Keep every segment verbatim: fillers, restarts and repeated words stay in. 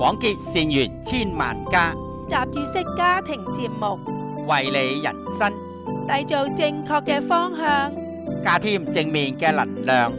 廣結善緣千萬家， 雜誌式家庭節目， 為你人生締造正確嘅方向， 加添正面嘅能量。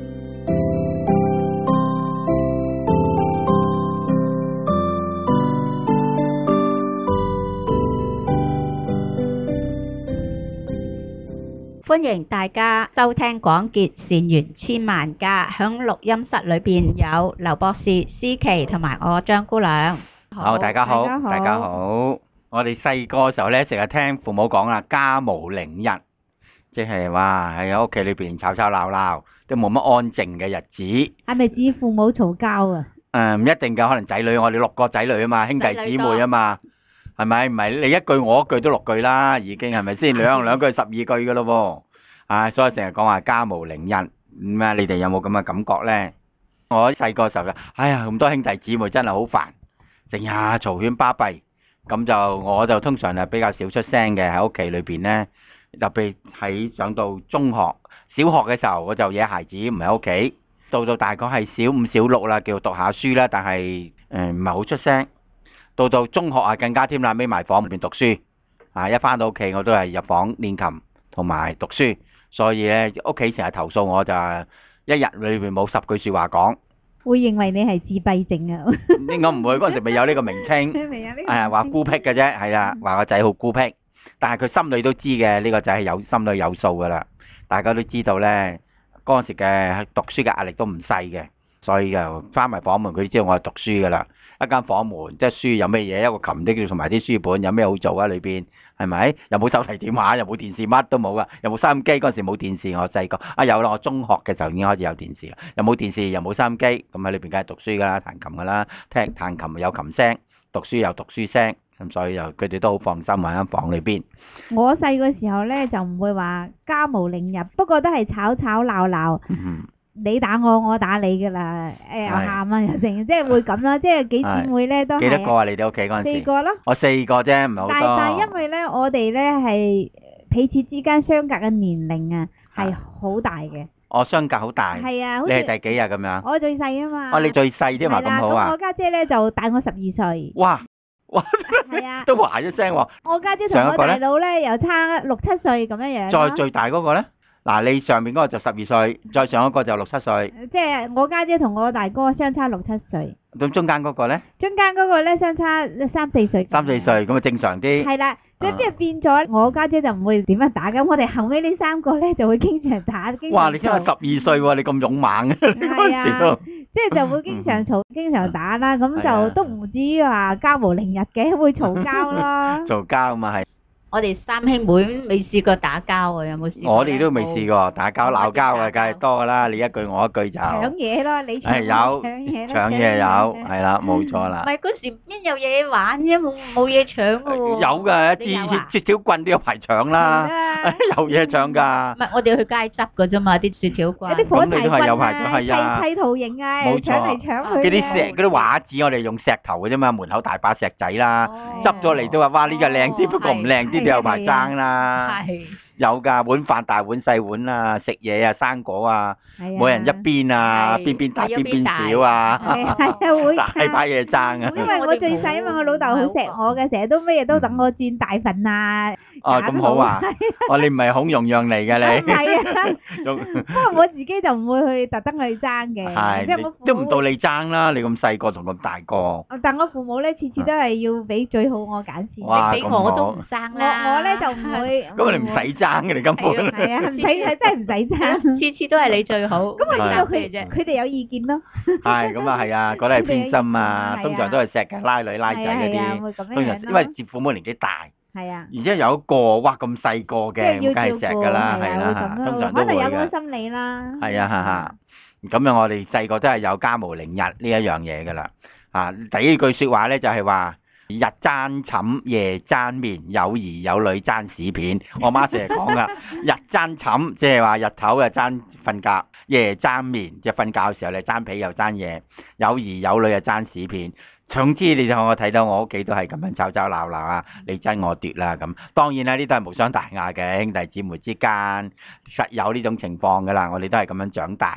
歡迎大家收聽廣結善緣千萬家，響錄音室裏邊有劉博士、思琪同埋我張姑娘。 好，大家好， 大家好大家好。我哋細個嘅時候咧，成日聽父母講啦，家無寧日，即係話喺屋企裏邊吵吵鬧鬧，都冇乜安靜嘅日子。 係咪指父母嘈交啊？ 誒，唔一定㗎，可能仔女，我哋六個仔女啊嘛，兄弟姊妹啊嘛，係咪？唔係你一句我一句都六句啦，已經係咪先？兩兩句十二句㗎咯喎。啊，所以成日講話家無寧日，咁啊，你哋有冇咁嘅感覺咧？我細個時候就，哎呀，咁多兄弟姊妹真係好煩，成日嘈喧巴閉。咁就我就通常係比較少出聲嘅喺屋企裏邊咧，特別喺上到中學、小學嘅時候，我就野孩子唔喺屋企。到到大概係小五、小六啦，叫讀下書啦，但係誒唔係好出聲。到到中學啊，更加添啦，匿埋房裏邊讀書。啊，一翻到屋企我都係入房練琴同埋讀書。所以咧，屋企成日投訴我就一日裏邊冇十句説話講。 會認為你係自閉症啊？ 應該唔會，嗰陣時未有呢個名稱。 未有呢個名稱。 係話孤僻嘅啫，係啊，話個仔好孤僻。但係佢心裏都知嘅，呢個仔係有心裏有數噶啦。大家都知道咧，嗰陣時嘅讀書嘅壓力都唔細嘅，所以就翻埋房門，佢知道我係讀書噶啦。一間房門即係書有咩嘢，一個琴的同埋啲書本有咩好做啊？裏邊係咪？又冇手提電話，又冇電視，乜都冇噶。又冇收音機，嗰陣時冇電視。我細個啊有啦，我中學嘅時候已經開始有電視啦。又冇電視，又冇收音機，咁喺裏邊梗係讀書噶啦，彈琴噶啦，聽彈琴有琴聲，讀書有讀書聲，咁所以就佢哋都好放心喺間房裏邊。 我細個時候咧就唔會話家無寧日，不過都係吵吵鬧鬧。 嗯你打我，我打你噶啦，誒又喊啊又成，即係會咁啦，即係幾姊妹咧都係。 幾多個啊？你哋屋企嗰陣時？ 四個咯。 我四個啫，唔係好多。 但係但係因為咧，我哋咧係彼此之間相隔嘅年齡啊，係好大嘅。 我相隔好大。 係啊， 你係第幾啊？咁樣？ 我最細啊嘛。 哦，你最細添嘛？咁好啊。 咁我家姐咧就大我十二歲。 哇哇！ 係啊。 都話一聲喎。 我家姐同我大佬咧又差六七歲咁樣樣。 再最大嗰個咧？嗱，你上面嗰個就十二歲，再上一個就六七歲。 即係我家姐同我大哥相差六七歲。 咁中間嗰個咧？ 中間嗰個咧相差三四歲。 三四歲咁啊，正常啲。 係啦，即係變咗我家姐就唔會點樣打嘅，我哋後尾呢三個咧就會經常打。 哇！你真係十二歲喎，你咁勇猛嘅嗰陣時都。 即係就會經常嘈，經常打啦，咁就都唔至於話家無寧日嘅，會嘈交咯。 嘈交嘛係。 我哋三兄妹未試過打交啊，有冇試過？ 我哋都未試過打交鬧交啊，梗係多噶啦！你一句我一句就搶嘢咯，你搶有搶嘢搶嘢有，係啦，冇錯啦。 唔係嗰時一有嘢玩啫，冇冇嘢搶嘅喎。 有㗎，一支雪條棍都有排搶啦，有嘢搶㗎。 唔係我哋去街執㗎啫嘛，啲雪條棍。 有啲火柴咁你都係有排搶係啊砌砌圖形啊， 冇錯搶嚟搶去。 嗰啲石嗰啲畫紙，我哋用石頭嘅啫嘛，門口大把石仔啦，執咗嚟都話哇呢個靚啲，不過唔靚啲都有排爭啦。 係。 有㗎，碗飯大碗細碗啊，食嘢啊，生果啊，每人一邊啊，邊邊大邊邊少啊， 係啊會大把嘢爭啊。 因為我最細啊嘛，我老豆好錫我嘅，成日都咩嘢都等我轉大份啊。 哦，咁好啊！哦，你唔係孔融讓嚟嘅你。 係啊。不過我自己就唔會去特登去爭嘅。 係。 即係我父母都唔到你爭啦，你咁細個同咁大個。 但我父母咧，次次都係要俾最好我揀先。 哇， 俾我都唔爭啦。 我我咧就唔會。 咁你唔使爭嘅，你根本。 係啊，唔使係真係唔使爭， 次次都係你最好。 咁我知道佢哋佢哋有意見咯。 係咁啊，係啊，覺得係偏心啊，通常都係錫嘅，拉女拉仔嗰啲。通常因為接父母年紀大。係啊。而且有一個哇咁細個嘅，梗係錫㗎啦，係啦，通常都會嘅。可能有嗰個心理啦。係啊，哈哈。咁樣我哋細個都係有家無寧日呢一樣嘢㗎啦。啊，第一句説話咧就係話。日爭寢夜爭眠，有兒有女爭屎片。我媽成日講噶，日爭寢即係話日頭就爭瞓覺，夜爭眠即係瞓覺嘅時候你爭被又爭嘢，有兒有女就爭屎片。總之你就我睇到我屋企都係咁樣吵吵鬧鬧啊，你爭我奪啦咁。當然啦，呢都係無傷大雅嘅，兄弟姊妹之間實有呢種情況噶啦，我哋都係咁樣長大。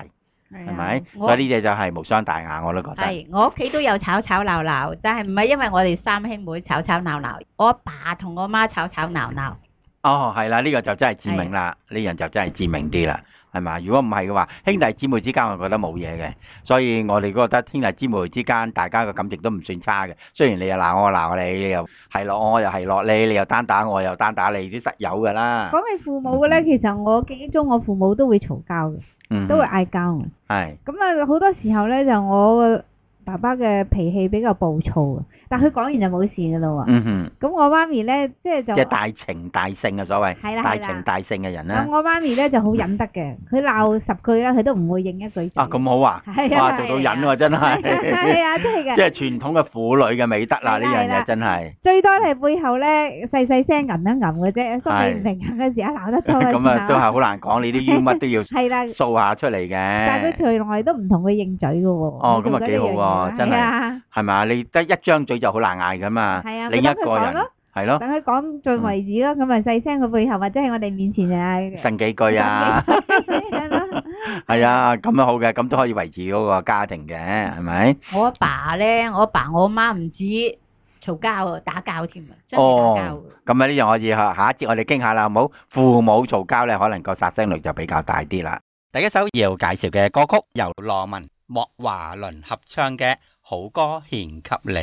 係係咪？ 我所以呢隻就係無傷大雅，我都覺得。 係，我屋企都有吵吵鬧鬧，但係唔係因為我哋三兄妹吵吵鬧鬧，我阿爸同我媽吵吵鬧鬧。 哦，係啦，呢、個就真係致命啦，呢樣就真係致命啲啦，係嘛？如果唔係嘅話，兄弟姊妹之間我覺得冇嘢嘅，所以我哋覺得兄弟姊妹之間大家嘅感情都唔算差嘅。雖然你又鬧我鬧你，你又係落我，我又係落你，你又單打我又單打你，啲實有㗎啦。 講起父母嘅咧，其實我記憶中我父母都會嘈交嘅， 嗯， 都會嗌交嘅。 係咁啊，好多時候咧就我爸爸嘅脾氣比較暴躁啊，但佢講完就冇事噶啦喎。 嗯哼， 咁我媽咪咧，即係就即係大情大性啊，所謂大係啦係啦情大性嘅人咁啦。 我媽咪咧就好忍得嘅，佢鬧十句啦，佢都唔會應一句嘴。 啊，咁好啊！ 係啊哇，做到忍喎，真係。 係啊，真係嘅。 即係傳統嘅婦女嘅美德啦，呢樣係啦嘢真係。 最多係背後咧細細聲吟一吟嘅啫，心理唔平衡嘅時候鬧得多嘅時候。 咁啊，都係好難講，你啲腰乜都要係啦， 掃下出嚟但係佢嘅， 從來都唔同佢應嘴嘅喎。 哦咁啊幾好喎真係係啊， 係嘛？你得一張嘴就好難嗌噶嘛係啊， 另一個人咪等佢講咯係咯， 等佢講盡為止咯，咁咪細聲佢背後或者係我哋面前啊。 呻幾句啊，係啊，咁樣好嘅，咁都可以維持嗰個家庭嘅，係咪？ 我阿爸咧，我阿爸我阿媽唔止嘈交啊，打交添啊，真係打交哦。咁啊呢樣可以下下一節我哋傾下啦，好冇？父母嘈交咧，可能個殺傷力就比較大啲啦。 第一首要介紹嘅歌曲由羅文、莫華倫合唱嘅《好歌獻給你》。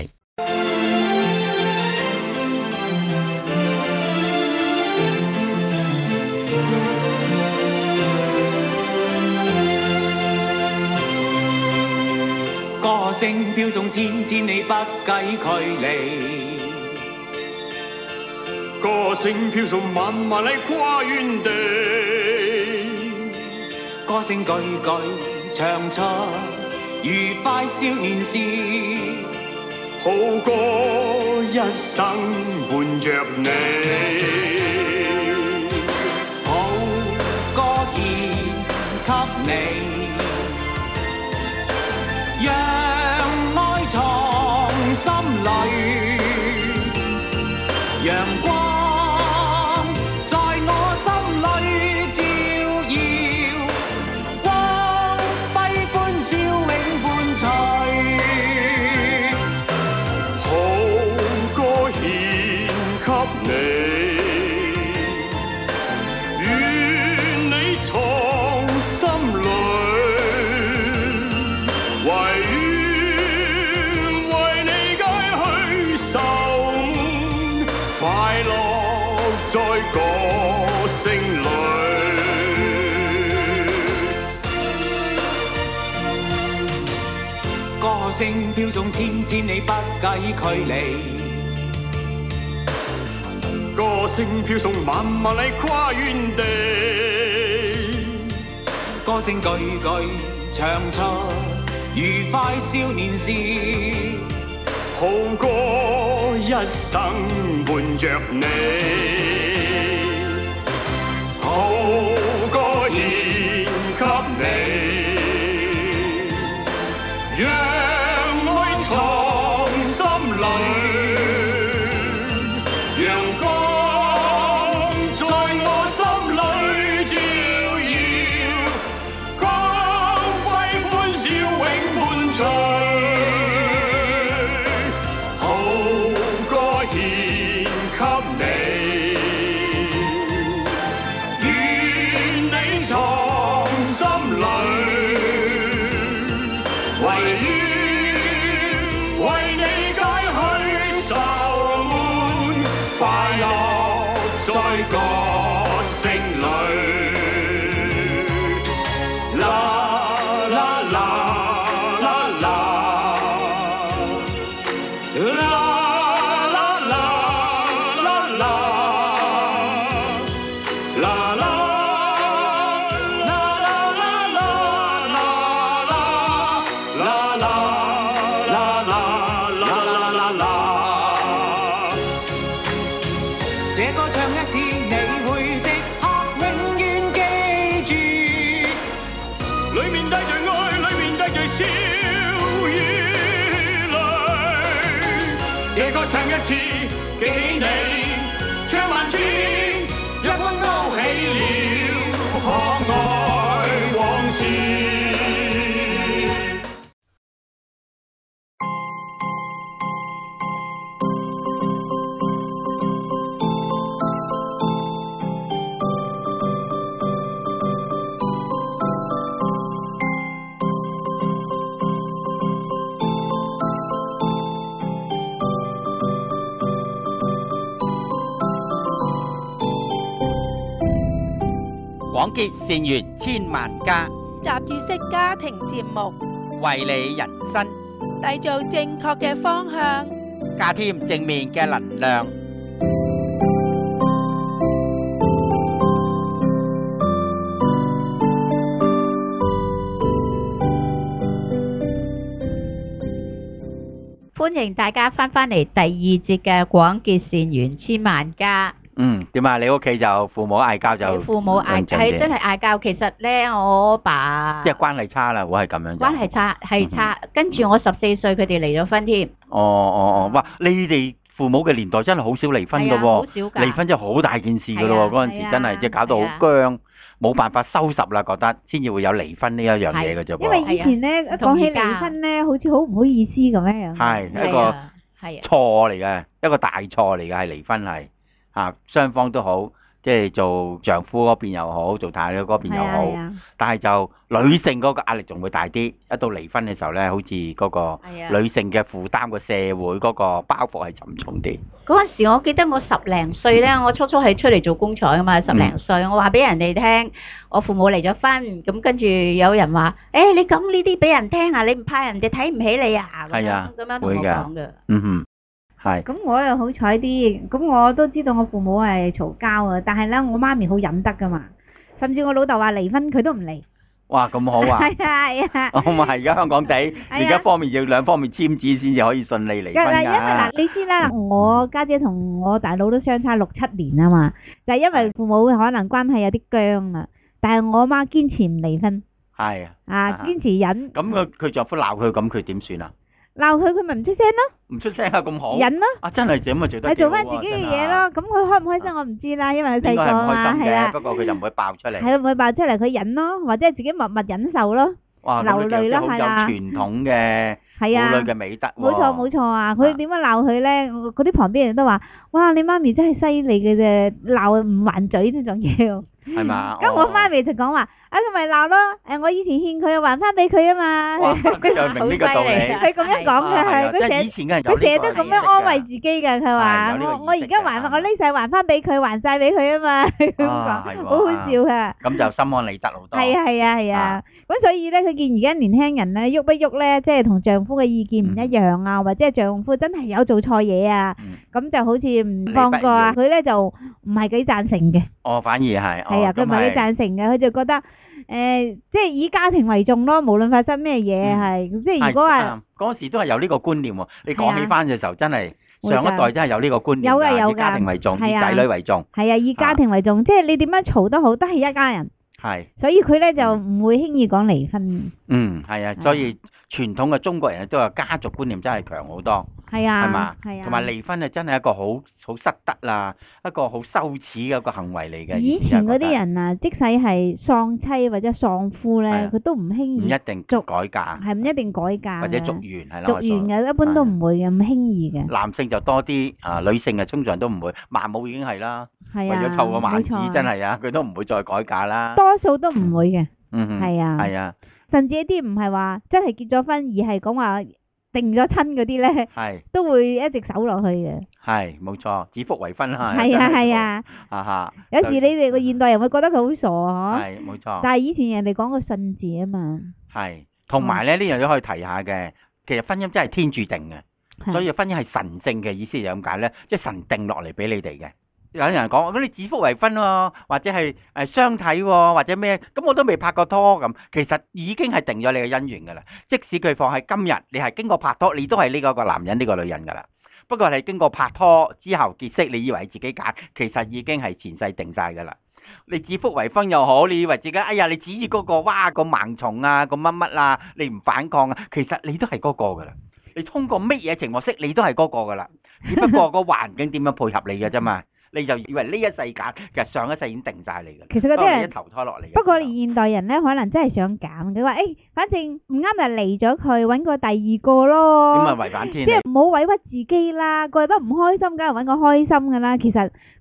歌聲飄送千千里不計距離， 歌聲飄送萬萬里跨遠地， 歌聲句句唱出愉快少年時， 好歌一生伴着你。 好歌獻給你，讓愛藏心裏，陽光在我心裏照耀，光輝歡笑永伴隨。 好歌獻給你，願你藏心裏，唯願為你解去愁悶，快樂在歌聲裏。 歌聲飄送千千里不計距離， 歌聲飄送萬萬里跨遠地， 歌聲句句唱出愉快少年時， 好歌一生伴着你，好歌獻給你，讓愛藏心裏，陽光在我心裏照耀，光輝歡笑永伴隨。好歌獻給你，願你藏心裏，唯願為你解去愁悶，快樂在歌聲裏。啦啦啦啦啦。啦啦啦啦啦，啦啦啦啦啦啦啦啦啦啦啦。 這歌唱一次你會即刻永遠記住， 裏面帶着愛，裏面帶着笑與淚。這歌唱一次記起你，唱萬次一溫勾起了可愛往事。 廣結善緣千萬家， 雜誌式家庭節目， 為你人生締造正確嘅方向， 加添正面嘅能量。 歡迎大家翻返嚟第二節嘅廣結善緣千萬家。 嗯，點啊？你屋企就父母嗌交就父母嗌係真係嗌交，其實咧我爸即係關係差啦，會係咁樣。 關係差係差，跟住我十四歲佢哋離咗婚添。 哦哦哦，哇！你哋父母嘅年代真係好少離婚噶喎， 好少㗎。離婚真係好大件事噶咯喎，嗰陣時真係即係搞到好僵。冇辦法收拾啦，覺得先至會有離婚呢一樣嘢嘅啫噃。 因為以前咧，一講起離婚咧，好似好唔好意思咁樣樣。 係一個錯嚟嘅，一個大錯嚟嘅，係離婚係嚇，雙方都好，即係做丈夫嗰邊又好，做太太嗰邊又好。但係就女性嗰個壓力仲會大啲，一到離婚嘅時候咧，好似嗰個女性嘅負擔個社會嗰個包袱係沉重啲。 嗰陣時我記得我十零歲咧，我初初係出嚟做工廠噶嘛，十零歲，我話俾人哋聽，我父母離咗婚，咁跟住有人話，誒你講呢啲俾人聽啊，你唔怕人哋睇唔起你啊？ 係啊， 咁樣同我講嘅。 嗯哼，係。 咁我又好彩啲，咁我都知道我父母係嘈交啊，但係咧我媽咪好忍得噶嘛，甚至我老豆話離婚佢都唔離。 哇，咁好啊！ 係啊係啊！ 我咪係而家香港地，而家方面要兩方面簽字先至可以順利離婚㗎。 因為嗱，你知啦，我家姐同我大佬都相差六七年啊嘛，就係因為父母可能關係有啲僵啦，但係我媽堅持唔離婚。 係啊。 啊，堅持忍。 咁佢佢丈夫鬧佢，咁佢點算啊？ 鬧佢佢咪唔出聲咯。 唔出聲啊，咁好。忍咯。啊，真係咁啊，做得幾好啊！ 係做翻自己嘅嘢咯，咁佢開唔開心我唔知啦，因為佢細個啊，係啊。 不過佢就唔會爆出嚟。 係唔會爆出嚟，佢忍咯，或者係自己默默忍受咯，流淚咯，係啦。 有傳統嘅婦女嘅美德喎。 冇錯冇錯啊！佢點樣鬧佢咧？嗰啲旁邊人都話：哇！你媽咪真係犀利嘅啫，鬧唔還嘴呢種嘢。 係嘛？ 咁我媽咪就講話：啊，佢咪鬧咯！誒，我以前欠佢，還翻俾佢啊嘛。 哇！佢又明呢個道理。 佢咁樣講嘅係，佢成佢成日都咁樣安慰自己嘅。佢話：我我而家還，我呢世還翻俾佢，還曬俾佢啊嘛。咁講，好好笑㗎。 咁就心安理得好多。 係啊係啊係啊！咁所以咧，佢見而家年輕人咧喐不喐咧，即係同丈夫嘅意見唔一樣啊，或者係丈夫真係有做錯嘢啊，咁就好似唔放過啊。佢咧就唔係幾贊成嘅。 哦，反而係。 係啊，佢唔係幾贊成嘅，佢就覺得誒，即係以家庭為重咯，無論發生咩嘢係，即係如果話嗰時都係有呢個觀念喎。你講起翻嘅時候，真係上一代真係有呢個觀念，有嘅有嘅，以家庭為重，以仔女為重。 係啊，以家庭為重，即係你點樣嘈都好，都係一家人。 係。所以佢咧就唔會輕易講離婚。 嗯，係啊，所以傳統嘅中國人都有家族觀念真係強好多。 係啊， 係嘛？ 係啊， 同埋離婚啊，真係一個好好失德啦，一個好羞恥嘅一個行為嚟嘅。 以前嗰啲人啊，即使係喪妻或者喪夫咧，佢都唔輕易。 唔一定改嫁。係唔一定改嫁。 或者續緣係啦。 續緣嘅一般都唔會嘅，咁輕易嘅。 男性就多啲啊，女性啊通常都唔會，孟母已經係啦。係啊。為咗湊個萬子，真係啊，佢都唔會再改嫁啦。 多數都唔會嘅。 嗯哼。係啊。係啊。 甚至一啲唔係話真係結咗婚，而係講話定咗親嗰啲咧，係都會一直守落去嘅。係冇錯，指腹為婚啦。係啊係啊，哈哈。有時你哋個現代人會覺得佢好傻嗬。係冇錯。但係以前人哋講個信字啊嘛。係，同埋咧呢樣嘢可以提下嘅，其實婚姻真係天注定嘅，所以婚姻係神聖嘅意思就咁解咧，即係神定落嚟俾你哋嘅。有人講咁你指腹為婚喎，或者係誒相睇喎，或者咩？咁我都未拍過拖咁，其實已經係定咗你嘅姻緣㗎啦。即使佢放喺今日，你係經過拍拖，你都係呢個個男人呢個女人㗎啦。不過係經過拍拖之後結識，你以為自己揀，其實已經係前世定晒㗎啦。你指腹為婚又好，你以為自己哎呀，你指住嗰個哇個盲從啊個乜乜啊，你唔反抗啊，其實你都係嗰個㗎啦。你通過乜嘢情況識，你都係嗰個㗎啦。只不過個環境點樣配合你嘅啫嘛。你就以為呢一世界其實上一世已經定晒你㗎，其實嗰啲人一投胎落嚟。不過現代人咧，可能真係想揀，佢話誒，反正唔啱就離咗佢，揾個第二個咯。點啊違反天理？即係唔好委屈自己啦，過得唔開心，梗係揾個開心㗎啦。其實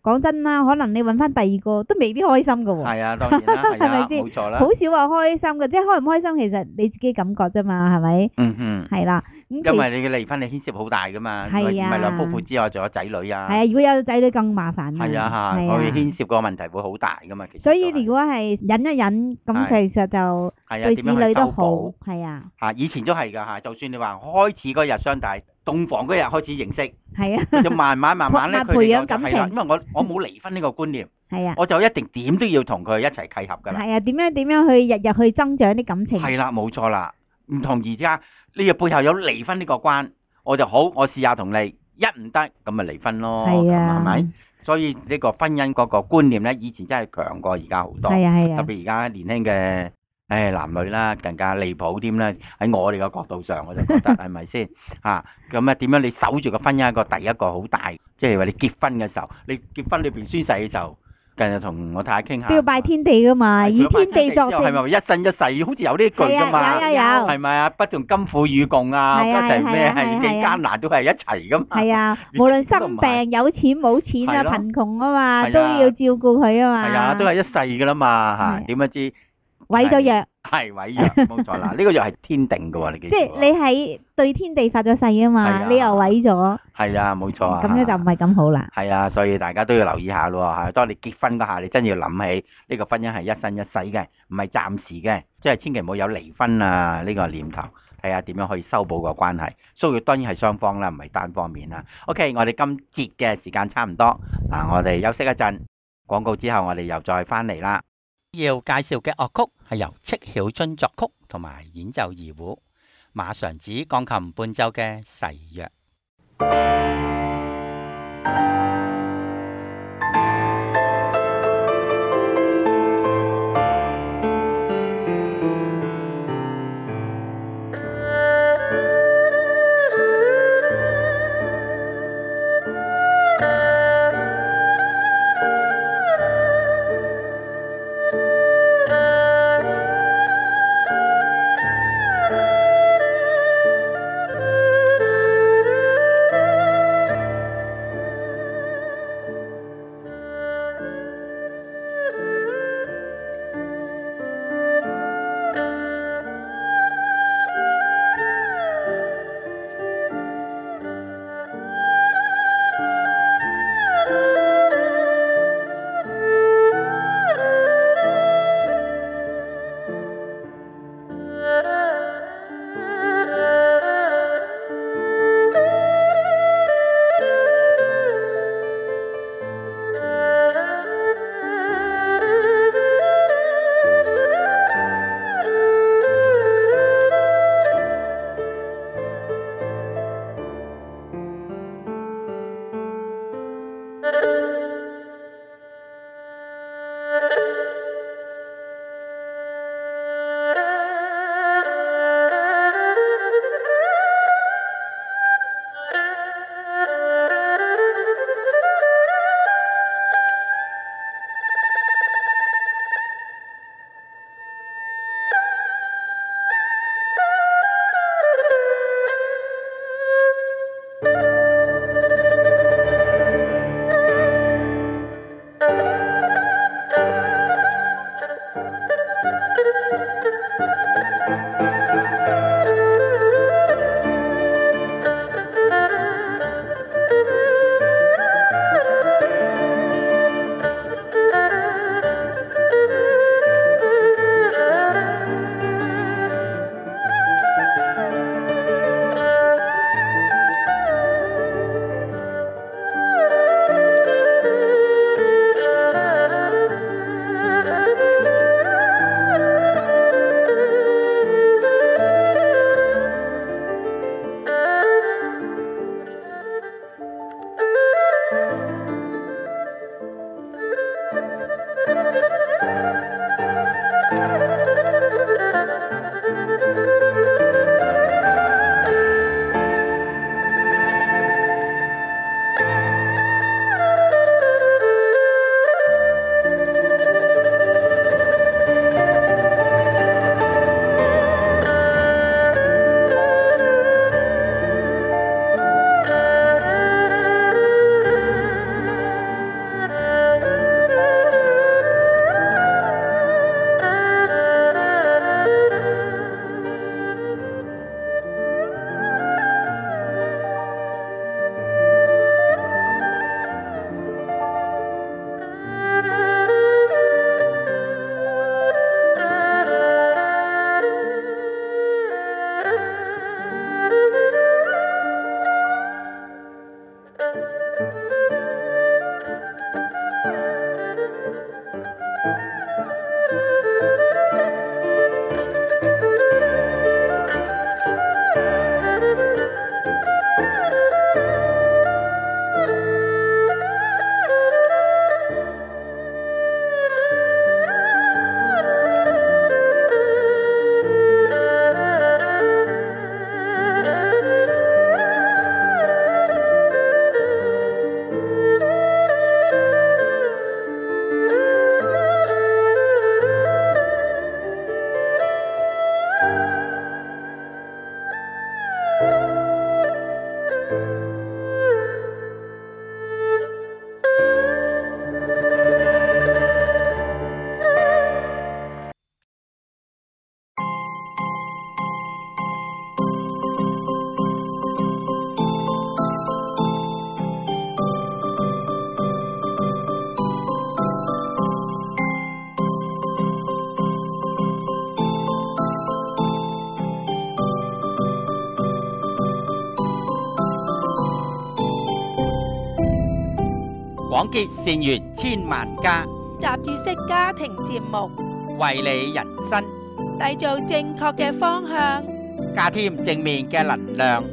講真啦，可能你揾翻第二個都未必開心噶喎。 係啊，當然啦，係咪先？冇錯啦。 好少話開心嘅，即係開唔開心其實你自己感覺啫嘛，係咪？ 嗯嗯。係啦。 因為你嘅離婚你牽涉好大噶嘛，唔係兩夫婦之外仲有仔女啊。 係啊，如果有仔女更麻煩。係啊嚇，可以牽涉個問題會好大噶嘛，其實。 所以如果係忍一忍，咁其實就對子女都好。係啊。嚇， 以前都係㗎嚇，就算你話開始嗰日相大，洞房嗰日開始認識。 係啊。 佢就慢慢慢慢咧， 培養感情。 因為我我冇離婚呢個觀念。 係啊。 我就一定點都要同佢一齊契合㗎啦。 係啊，點樣點樣去日日去增長啲感情。 係啦，冇錯啦，唔同而家呢個背後有離婚呢個關。我就好，我試下同你，一唔得咁咪離婚咯，係咪？所以呢個婚姻嗰個觀念咧，以前真係強過而家好多， 係啊係啊， 特別而家年輕嘅誒男女啦，更加離譜添啦。喺我哋嘅角度上，我就覺得係咪先嚇？咁啊點樣你守住個婚姻一個第一個好大，即係話你結婚嘅時候，你結婚裏邊宣誓嘅時候。近日同我太太傾下， 都要拜天地噶嘛，以天地作證， 係咪一生一世？好似有呢句噶嘛， 有有有， 係咪啊？不同甘苦與共啊，一齊咩係幾艱難都係一齊噶嘛。 係啊，無論生病、有錢冇錢啊、貧窮啊嘛，都要照顧佢啊嘛。 係啊，都係一世噶啦嘛嚇，點樣知？ 毀咗約。 係毀約，冇錯啦。呢個約係天定嘅喎，你記住。 即係你喺對天地發咗誓啊嘛，你又毀咗。 係啊，冇錯啊。 咁樣就唔係咁好啦。 係啊，所以大家都要留意下咯嚇。當你結婚嗰下，你真要諗起呢個婚姻係一生一世嘅，唔係暫時嘅，即係千祈唔好有離婚啊呢個念頭。睇下點樣可以修補個關係。所以當然係雙方啦，唔係單方面啦。OK，我哋今節嘅時間差唔多，嗱我哋休息一陣，廣告之後我哋又再翻嚟啦。 要介紹嘅樂曲係由戚曉津作曲同埋演奏二胡，馬常子鋼琴伴奏嘅《誓約》。 廣結善緣千萬家， 雜誌式家庭節目， 為你人生締造正確嘅方向， 加添正面嘅能量。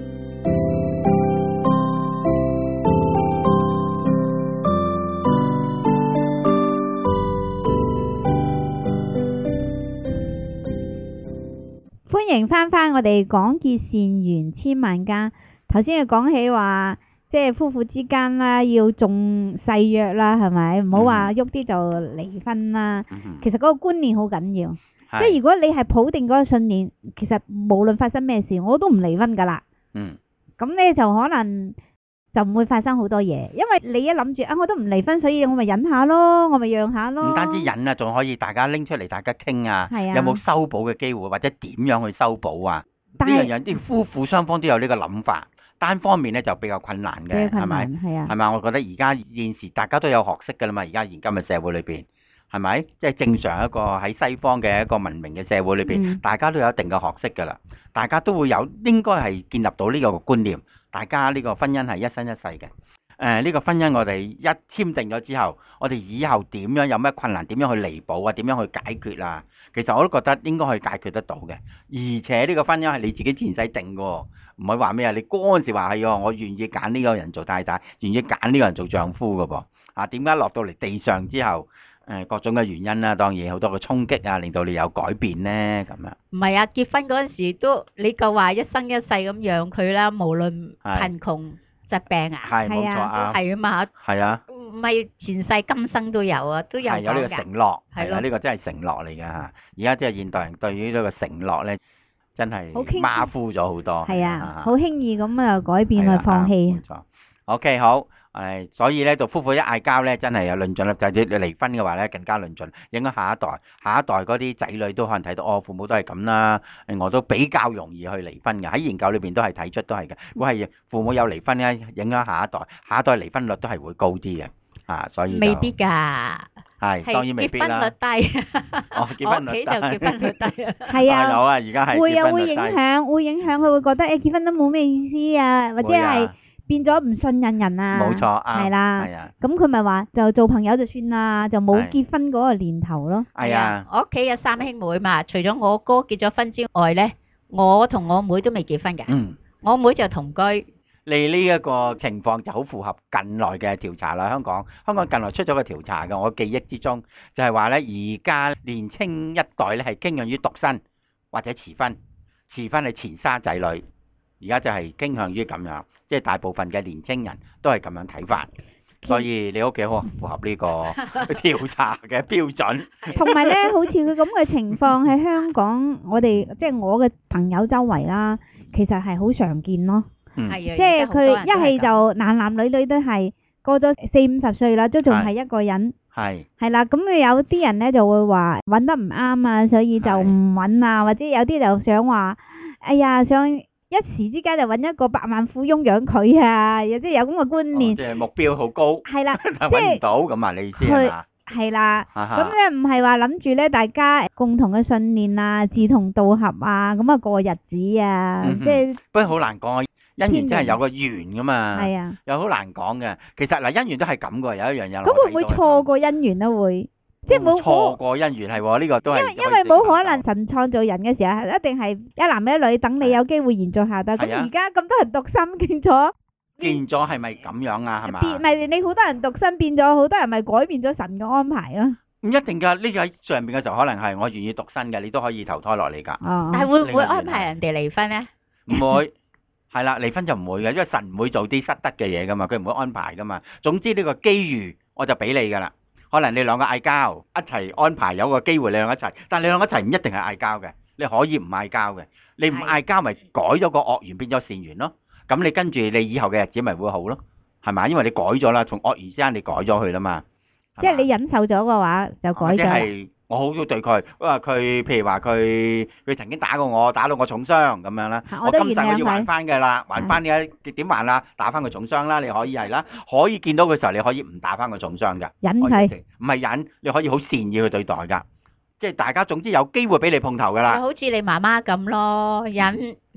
歡迎翻返我哋廣結善緣千萬家。頭先又講起話，即係夫婦之間啦，要重誓約啦，係咪？唔好話喐啲就離婚啦。 嗯、 其實嗰個觀念好緊要， 是即係如果你係抱定嗰個信念，其實無論發生咩事，我都唔離婚噶啦。 嗯。 咁咧就可能就唔會發生好多嘢，因為你一諗住啊，我都唔離婚，所以我咪忍下咯，我咪讓下咯。 唔單止忍啊，仲可以大家拎出嚟，大家傾啊， 係啊， 有冇修補嘅機會，或者點樣去修補啊？呢樣嘢啲夫婦雙方都有呢個諗法。單方面咧就比較困難嘅，係咪？係啊，係咪？我覺得而家現時大家都有學識㗎啦嘛，而家現今嘅社會裏邊，係咪？即係正常一個喺西方嘅一個文明嘅社會裏邊，嗯、大家都有一定嘅學識㗎啦，大家都會有應該係建立到呢個觀念，大家呢個婚姻係一生一世嘅。誒、呃，呢、呢個婚姻我哋一簽訂咗之後，我哋以後點樣有咩困難，點樣去彌補啊，點樣去解決啊？其實我都覺得應該可以解決得到嘅，而且呢個婚姻係你自己前世定嘅。唔係話咩啊？你嗰陣時話係喎，我願意揀呢個人做太太，願意揀呢個人做丈夫嘅噃。啊，點解落到嚟地上之後，誒、呃、各種嘅原因啦，當然好多嘅衝擊啊，令到你有改變咧咁樣。 唔係啊，結婚嗰陣時都你夠話一生一世咁養佢啦，無論貧窮疾病啊， 係冇錯啊， 係啊嘛， 係啊， 唔係前世今生都有啊，都有係有呢個承諾，係啊，呢、 咯個真係承諾嚟㗎嚇。而家即係現代人對於呢個承諾咧。真係馬虎咗好多， 係啊，好輕易咁啊改變去放棄。 冇錯。OK 好，誒，所以咧，到夫婦一嗌交咧，真係有論盡啦。就係你離婚嘅話咧，更加論盡，影響下一代，下一代嗰啲仔女都可能睇到，哦，父母都係咁啦，我都比較容易去離婚嘅。喺研究裏邊都係睇出都係嘅。如果係父母有離婚咧，影響下一代，下一代離婚率都係會高啲嘅。啊，所以未必㗎。 係，當然未必啦。 結婚率低， 哦，結婚率低， 就結婚率低啊。 係啊， 有啊，而家係會啊，會影響，會影響，佢會覺得誒結婚都冇咩意思啊，或者係變咗唔信任人啊。 冇錯， 係啦， 係啊。 咁佢咪話就做朋友就算啦，就冇結婚嗰個年頭咯。 係啊， 我屋企有三兄妹嘛，除咗我哥結咗婚之外咧，我同我妹都未結婚嘅。 嗯。 我妹就同居。 你呢一個情況就好符合近來嘅調查啦，香港香港近來出咗個調查嘅，我記憶之中就係話咧，而家年青一代咧係傾向於獨身或者遲婚，遲婚係前生仔女，而家就係傾向於咁樣，即係大部分嘅年青人都係咁樣睇法，所以你屋企好符合呢個調查嘅標準。 同埋咧，好似佢咁嘅情況喺香港，我哋即係我嘅朋友周圍啦，其實係好常見咯。 嗯、 即係佢一係就男男女女都係過咗四五十歲啦，都仲係一個人。係係啦，咁有啲人咧就會話揾得唔啱啊，所以就唔揾啊，或者有啲就想話，哎呀，想一時之間就揾一個百萬富翁養佢啊，有啲有咁嘅觀念。哦、即係目標好高。係啦，即係揾唔到咁啊！你意思係嘛？係啦，咁咧唔係話諗住咧，大家共同嘅信念啊，志同道合啊，咁啊過日子啊，嗯、即係不過好難講。姻緣真係有個緣噶嘛，係啊，又好難講嘅。其實嗱，姻緣都係咁噶，有一樣嘢。咁會唔會錯過姻緣咧？會，即係冇錯過姻緣係喎，呢個都係。因為因為冇可能神創造人嘅時候，一定係一男一女，等你有機會延續下代。咁而家咁多人獨身變咗，變咗係咪咁樣啊？係嘛？變咪你好多人獨身變咗，好多人咪改變咗神嘅安排咯。唔一定㗎，呢個喺上邊嘅時候可能係我願意獨身嘅，你都可以投胎落嚟㗎。哦。但係會唔會安排人哋離婚咧？唔會。係啦，離婚就唔會嘅，因為神唔會做啲失德嘅嘢噶嘛，佢唔會安排噶嘛。總之呢個機遇我就俾你噶啦，可能你兩個嗌交，一齊安排有個機會你兩個一齊，但係你兩個一齊唔一定係嗌交嘅，你可以唔嗌交嘅，你唔嗌交咪改咗個惡緣變咗善緣咯。咁你跟住你以後嘅日子咪會好咯，係咪？因為你改咗啦，從惡緣之間你改咗佢啦嘛。即係你忍受咗嘅話就改咗。我好少對佢，話佢譬如話佢佢曾經打過我，打到我重傷咁樣啦。我今世我要還翻嘅啦，還翻嘅點還啦？打翻個重傷啦，你可以係啦，可以見到嘅時候你可以唔打翻個重傷㗎。忍佢，唔係忍，你可以好善意去對待㗎。即係大家總之有機會俾你碰頭㗎啦。好似你媽媽咁咯，忍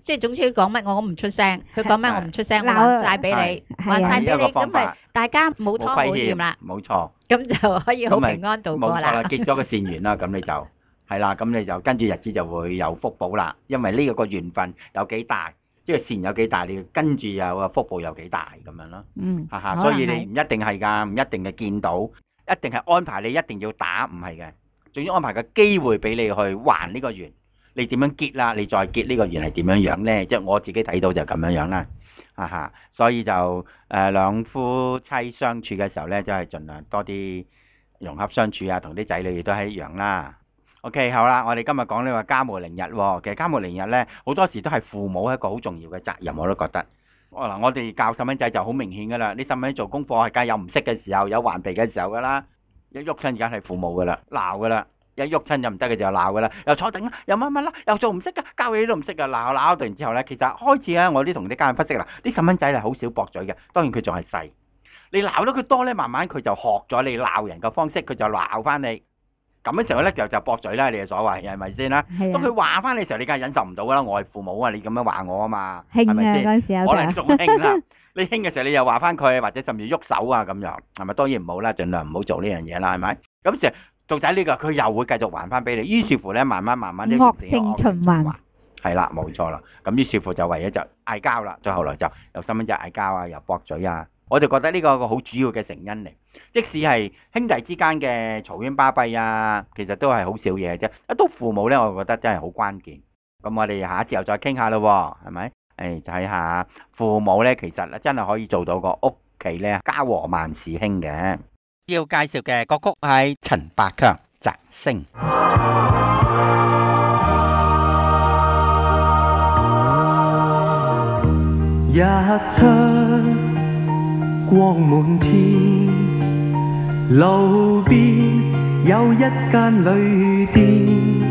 即係總之佢講乜我唔出聲，佢講乜我唔出聲，我話晒俾你，話晒俾你，咁咪大家冇拖冇欠啦， 冇錯， 咁就可以好平安度過啦。 冇錯啦，結咗個善緣啦，咁你就係啦，咁你就跟住日子就會有福報啦，因為呢個個緣分有幾大，即係善有幾大，你跟住有個福報有幾大咁樣咯。 嗯， 哈哈，所以你唔一定係㗎，唔一定係見到，一定係安排你一定要打，唔係嘅，仲要安排個機會俾你去還呢個緣。你點樣結啦？你再結呢個緣係點樣樣咧？即係我自己睇到就咁樣樣啦，哈哈。所以就誒兩夫妻相處嘅時候咧，就係盡量多啲融合相處啊，同啲仔女亦都係一樣啦。OK， 好啦，我哋今日講呢個家務零日喎。其實家務零日咧，好多時都係父母一個好重要嘅責任，我都覺得。嗱，我哋教細蚊仔就好明顯噶啦，你細蚊仔做功課係梗係有唔識嘅時候，有頑皮嘅時候噶啦，一喐親而家係父母噶啦，鬧噶啦。一喐親就唔得嘅就鬧噶啦，又坐定啦，又乜乜啦，又做唔識噶，教嘢都唔識噶，鬧鬧完之後咧，其實開始咧，我啲同啲家人分析啦，啲細蚊仔係好少駁嘴嘅，當然佢仲係細，你鬧得佢多咧，慢慢佢就學咗你鬧人嘅方式，佢就鬧翻你，咁嘅時候咧就就駁嘴啦，你嘅所謂係咪先啦？當佢話翻你嘅時候，你梗係忍受唔到噶啦，我係父母啊，你咁樣話我啊嘛，係咪先？ 嗰陣時有可能仲興啦，你興嘅時候你又話翻佢，或者甚至喐手啊咁樣，係咪？當然唔好啦，盡量唔好做呢樣嘢啦，係咪？咁成到仔呢個佢又會繼續還翻俾你，於是乎咧慢慢慢慢呢惡性循環， 係啦，冇錯啦。咁於是乎就為咗就嗌交啦，再後來就由細蚊仔嗌交啊，又駁嘴啊，我就覺得呢個個好主要嘅成因嚟。即使係兄弟之間嘅嘈冤巴閉啊，其實都係好少嘢啫。一到父母咧，我覺得真係好關鍵。咁我哋下一次又再傾下咯，係咪？誒，睇下父母咧，其實咧真係可以做到個屋企咧家和萬事興嘅。 要介紹嘅歌曲係陳百強《摘星》。 日出光滿天，路邊有一間旅店，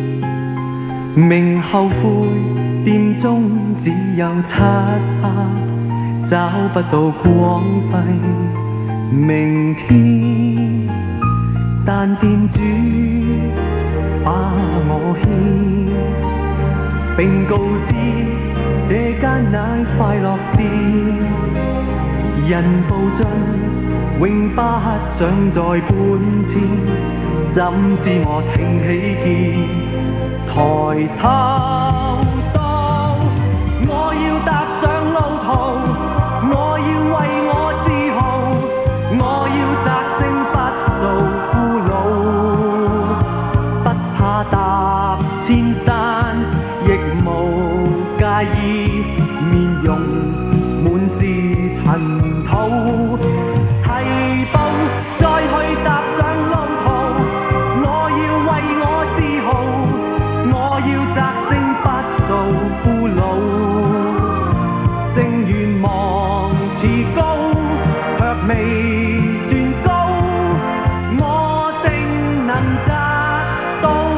明後悔店中只有漆黑，找不到光輝明天，但店主把我牽，並告知這間乃快樂店，人步進永不想再搬遷，怎知我挺起肩，抬頭到我要踏上路途，我要為我自豪，我要摘星不做俘虜，不怕踏千山，亦無介意面容滿是塵土，提步再去踏上路途，我要為我自豪，我要摘星不做俘虜，勝願望似高，卻未算高，我定能摘到。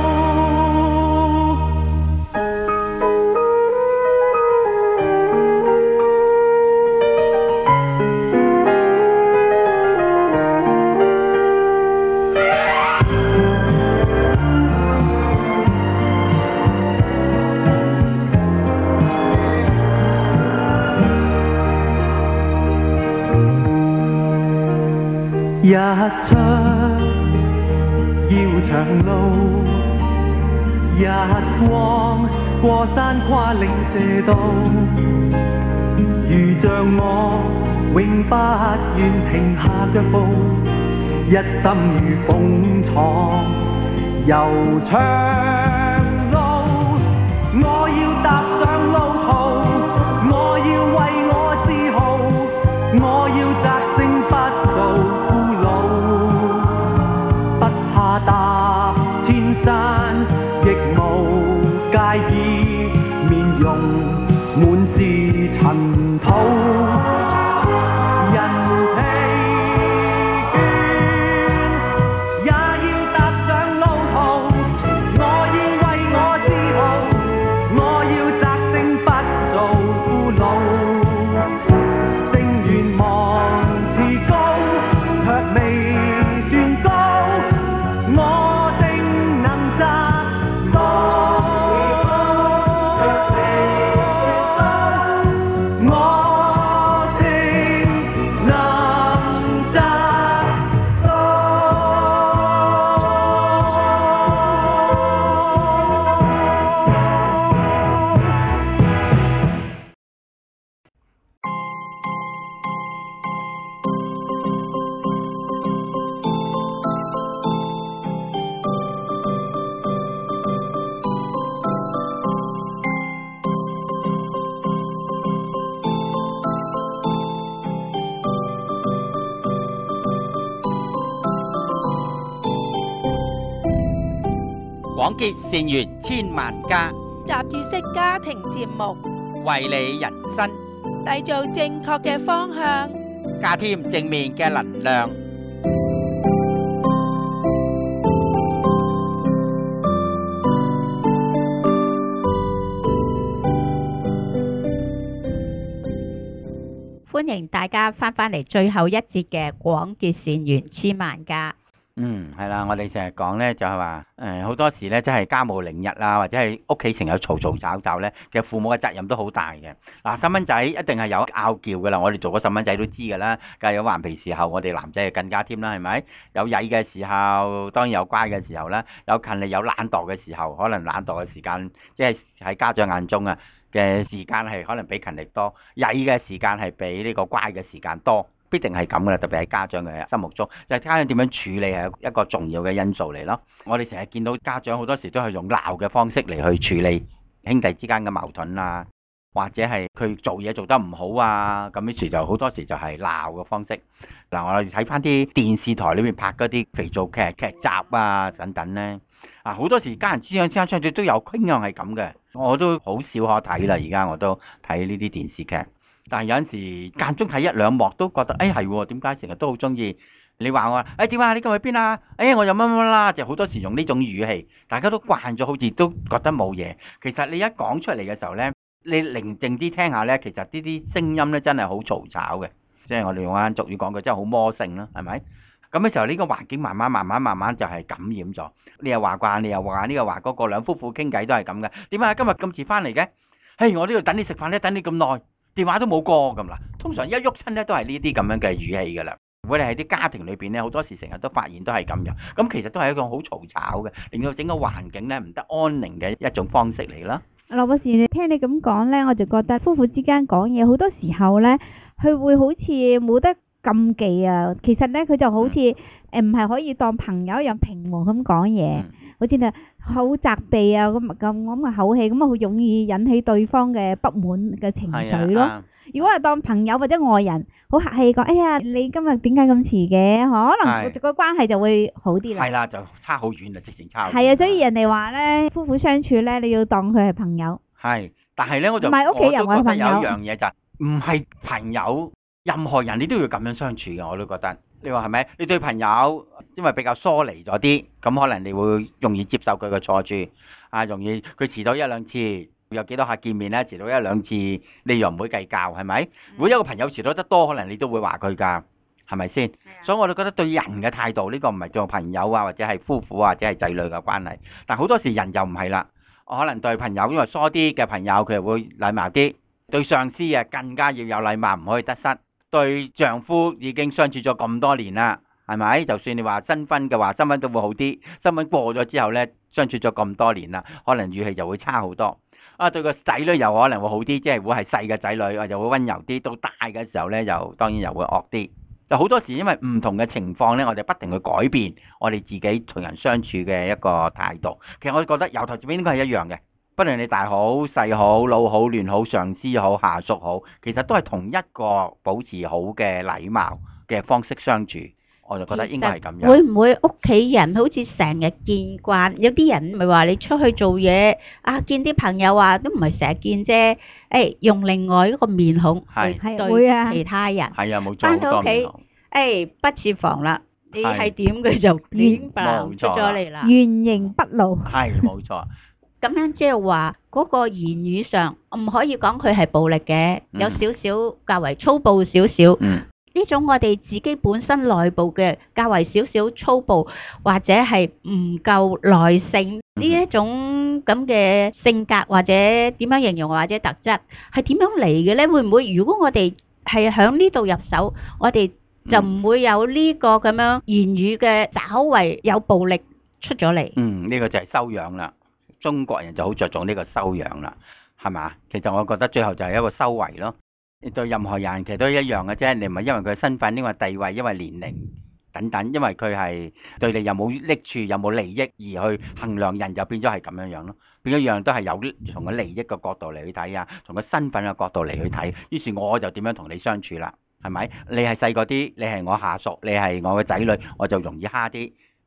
日出要長路，日光過山跨嶺射道，如像我永不願停下腳步，一心如風闖悠長路，我要踏上路途，我要為我自豪，我要摘星不做踏千山，亦無介意面容滿是塵土，人疲倦也要踏上路途，我要為我自豪，我要摘星不廣結善緣千萬家， 雜誌式家庭節目， 為你人生締造正確嘅方向， 加添正面嘅能量。 歡迎大家翻返嚟最後一節嘅廣結善緣千萬家。 嗯，係啦，我哋成日講咧就係話，誒好多時咧即係家務凌日啊，或者係屋企成日嘈嘈吵吵咧，其實父母嘅責任都好大嘅。嗱，細蚊仔一定係有拗撬噶啦，我哋做過細蚊仔都知噶啦，梗係有頑皮時候，我哋男仔係更加添啦，係咪？有曳嘅時候，當然有乖嘅時候啦，有勤力有懶惰嘅時候，可能懶惰嘅時間，即係喺家長眼中啊嘅時間係可能比勤力多，曳嘅時間係比呢個乖嘅時間多。必定係咁噶啦，特別喺家長嘅心目中，就係家長點樣處理係一個重要嘅因素嚟咯。我哋成日見到家長好多時都係用鬧嘅方式嚟去處理兄弟之間嘅矛盾啊，或者係佢做嘢做得唔好啊，咁於是就好多時就係鬧嘅方式。嗱，我哋睇翻啲電視台裏面拍嗰啲肥皂劇劇集啊等等咧，啊好多時家人之間之間相處都有傾向係咁嘅，我都好少可睇啦。而家我都睇呢啲電視劇。但係有陣時間中睇一兩幕都覺得，誒係喎，點解成日都好中意？你話我，誒點啊？你今日去邊啊？誒我又乜乜啦，就好多時用呢種語氣，大家都慣咗，好似都覺得冇嘢。其實你一講出嚟嘅時候咧，你寧靜啲聽下咧，其實呢啲聲音咧真係好嘈吵嘅，即係我哋用翻俗語講句，真係好魔性啦，係咪？咁嘅時候呢個環境慢慢慢慢慢慢就係感染咗。你又話慣，你又話呢個話嗰個，兩夫婦傾偈都係咁嘅。點解今日咁遲翻嚟嘅？誒我呢度等你食飯咧，等你咁耐。電話都冇過咁啦，通常一喐親咧都係呢啲咁樣嘅語氣噶啦。如果你喺啲家庭裏邊咧，好多時成日都發現都係咁樣，咁其實都係一個好嘈吵嘅，令到整個環境咧唔得安寧嘅一種方式嚟啦。 羅博士，你聽你咁講咧，我就覺得夫婦之間講嘢好多時候咧，佢會好似冇得禁忌啊。其實咧，佢就好似誒唔係可以當朋友一樣平和咁講嘢。嗯好似啊，好責備啊咁咁咁嘅口氣，咁啊好容易引起對方嘅不滿嘅情緒咯。啊、如果係當朋友或者外人，好客氣講，哎呀，你今日點解咁遲嘅？可能個關係就會好啲啦。係啦， 就差好遠啦，直情差好遠。 係啊，所以人哋話咧，夫婦相處咧，你要當佢係朋友。 係，但係咧，我就唔係屋企人，我係朋友。 有一樣嘢就係唔係朋友，任何人你都要咁樣相處嘅，我都覺得。你話係咪？你對朋友因為比較疏離咗啲，咁可能你會容易接受佢嘅錯處，啊，容易佢遲到一兩次，有幾多客見面咧？遲到一兩次，你又唔會計較，係咪？嗯、如果一個朋友遲到得多，可能你都會話佢㗎，係咪先？的所以我哋覺得對人嘅態度，呢、呢個唔係做朋友啊，或者係夫婦啊，或者係仔女嘅關係。但好多時人就唔係啦，我可能對朋友因為疏啲嘅朋友，佢會禮貌啲；對上司啊，更加要有禮貌，唔可以得失。對丈夫已經相處咗咁多年啦，係咪？就算你話新婚嘅話，新婚都會好啲。新婚過咗之後呢，相處咗咁多年啦，可能語氣就會差好多。啊，對個仔女又可能會好啲，即係會係細嘅仔女，又會温柔啲。到大嘅時候呢，又當然又會惡啲。就好多時因為唔同嘅情況呢，我哋不停去改變我哋自己同人相處嘅一個態度。其實我覺得由頭至尾應該係一樣嘅。不論你大好細好老好嫩好上司好下屬好，其實都係同一個保持好嘅禮貌嘅方式相處，我就覺得應該係咁樣。 會唔會屋企人好似成日見慣，有啲人咪話你出去做嘢啊，見啲朋友啊都唔係成日見啫，誒用另外一個面孔去對其他人， 係啊冇錯， 翻到屋企誒不設防啦，你係點佢就點爆出咗嚟啦， 原形不露， 係冇錯。 咁樣即係話嗰個言語上唔可以講佢係暴力嘅，嗯、有少少較為粗暴少少。呢、嗯、種我哋自己本身內部嘅較為少少粗暴，或者係唔夠耐性呢、嗯、一種咁嘅性格，或者點樣形容，或者特質係點樣嚟嘅呢？會唔會如果我哋係響呢度入手，我哋就唔會有呢個咁樣言語嘅稍為有暴力出咗嚟？ 嗯，呢、呢個就係修養啦。中國人就好着重呢個修養啦，係嘛？其實我覺得最後就係一個修為咯。你對任何人其實都一樣嘅啫，你唔係因為佢身份、因為地位、因為年齡等等，因為佢係對你有冇益處、有冇利益而去衡量人，就變咗係咁樣樣咯。變咗一樣都係有從個利益嘅角度嚟去睇啊，從個身份嘅角度嚟去睇。於是我就點樣同你相處啦，係咪？你係細個啲，你係我下屬，你係我嘅仔女，我就容易蝦啲。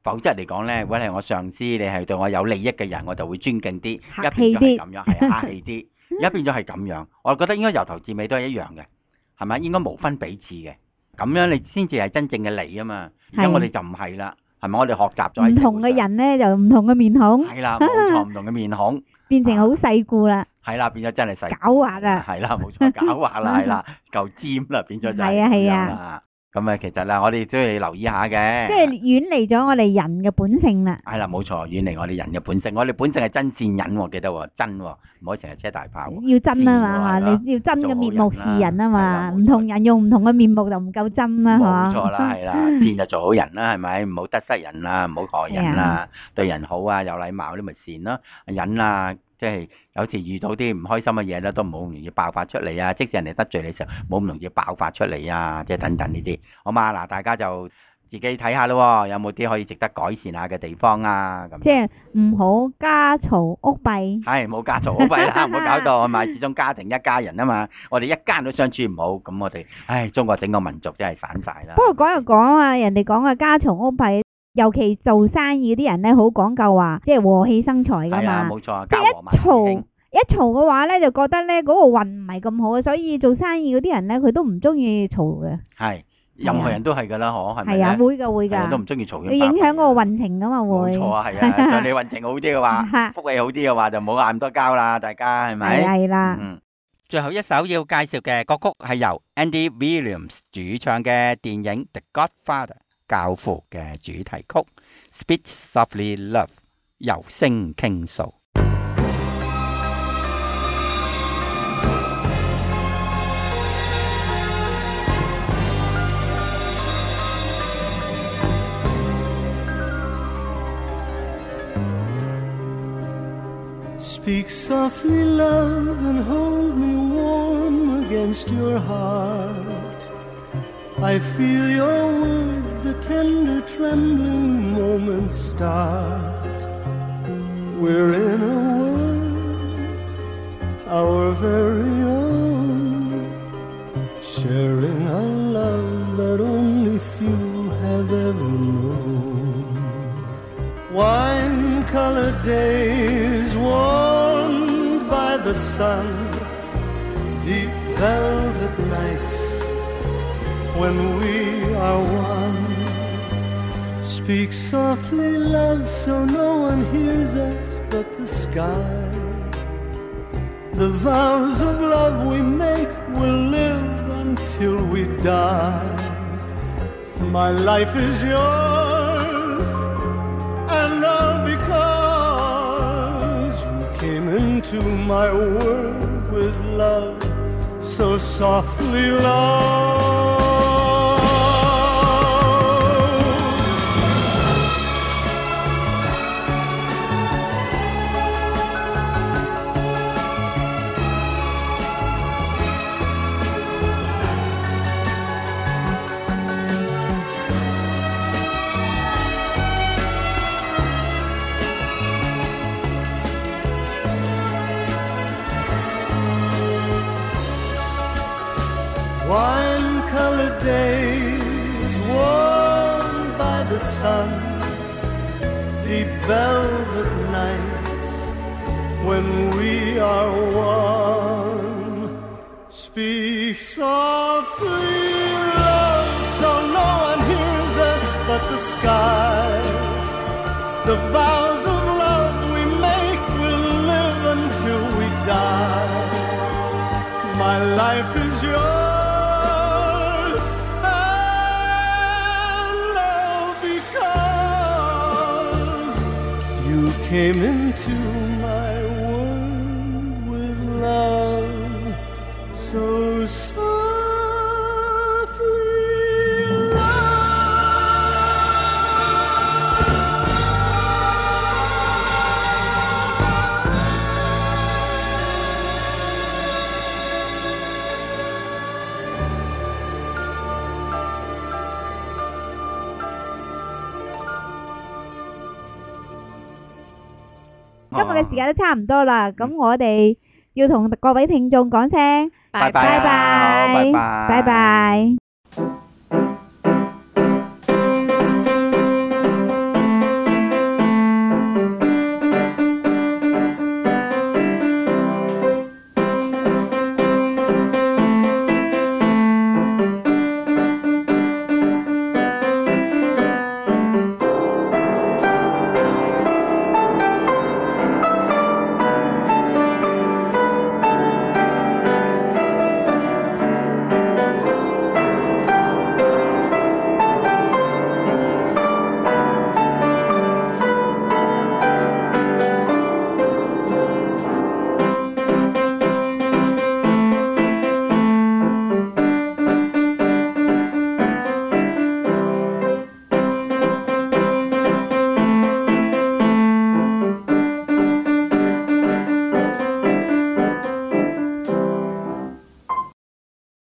否則嚟講咧，如果係我上司，你係對我有利益嘅人，我就會尊敬啲， 客氣一變咗係咁樣，係客氣啲，一變咗係咁樣，我覺得應該由頭至尾都係一樣嘅，係咪？應該無分彼此嘅，咁樣你先至係真正嘅你啊嘛。而家我哋就唔係啦，係咪？我哋學習咗唔同嘅人咧，就唔同嘅面孔。 係啦，冇錯，唔同嘅面孔， 變成好世故啦。 係啦，變咗真係世狡猾啦。 係啦，冇錯，狡猾啦，係啦，夠尖啦，變咗就係咁樣啦。咁啊，其實啦，我哋都要留意下嘅， 即係遠離咗我哋人嘅本性啦。 係啦，冇錯，遠離我哋人嘅本性。我哋本性係真善忍喎，記得喎，真喎，唔可以成日車大炮。 要真啊嘛，你要真嘅面目示人啊嘛，唔同人用唔同嘅面目就唔夠真啦，係嘛？ 冇錯啦，係啦，善就做好人啦，係咪？唔好得失人啦，唔好害人啦，對人好啊，有禮貌，呢咪善咯。忍啊，即係有時遇到啲唔開心嘅嘢咧，都唔好容易爆發出嚟啊！即使人哋得罪你嘅時候，冇咁容易爆發出嚟啊！即係等等呢啲，好嘛？嗱，大家就自己睇下咯，有冇啲可以值得改善下嘅地方啊？咁即係唔好家嘈屋閉， 係冇家嘈屋閉啦，唔好搞到係咪？始終家庭一家人啊嘛，我哋一家人都相處唔好，咁我哋唉，中國整個民族真係散晒啦。 不過講又講啊，人哋講啊家嘈屋閉。尤其做生意嗰啲人咧，好講究話，即係和氣生財噶嘛。係啊， 冇錯。 即係一嘈一嘈嘅話咧，就覺得咧嗰個運唔係咁好，所以做生意嗰啲人咧，佢都唔中意嘈嘅。 係，任何人都係噶啦，嗬，係咪？ 係啊，會噶會噶。 都唔中意嘈。 你影響嗰個運程噶嘛會。 冇錯啊，係啊，想你運程好啲嘅話，福氣好啲嘅話，就唔好嗌咁多交啦，大家係咪？ 係啦。 嗯。最後一首要介紹嘅歌曲係由 Andy Williams 主唱嘅電影《The Godfather》教父嘅主題曲。Speak Softly Love 柔聲傾訴。 Speak softly, love, and hold me warm against your heart. I feel your words, the tender trembling moments start. We're in a world, our very own, sharing a love that only few have ever known. Wine-colored days warmed by the sun, deep velvet nights when we are one. Speak softly, love, so no one hears us but the sky. The vows of love we make will live until we die. My life is yours, and all because you came into my world with love, so softly, love. Wine-colored days warmed by the sun, deep velvet nights when we are one. Speak softly, love, so no one hears us but the sky. The vows of love we make will live until we die. My life is yours, came into my world with love, so softly, 今日嘅時間都差唔多啦，咁我哋要同各位聽眾講聲， 拜拜， 拜拜， 拜拜， 拜拜。